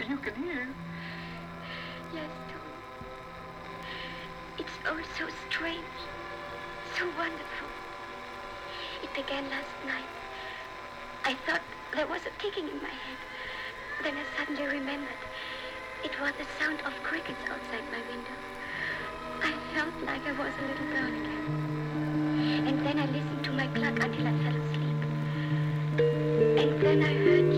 You can hear. Yes, Tom. It's all so strange, so wonderful. It began last night. I thought there was a ticking in my head. Then I suddenly remembered. It was the sound of crickets outside my window. I felt like I was a little girl again. And then I listened to my clock until I fell asleep. And then I heard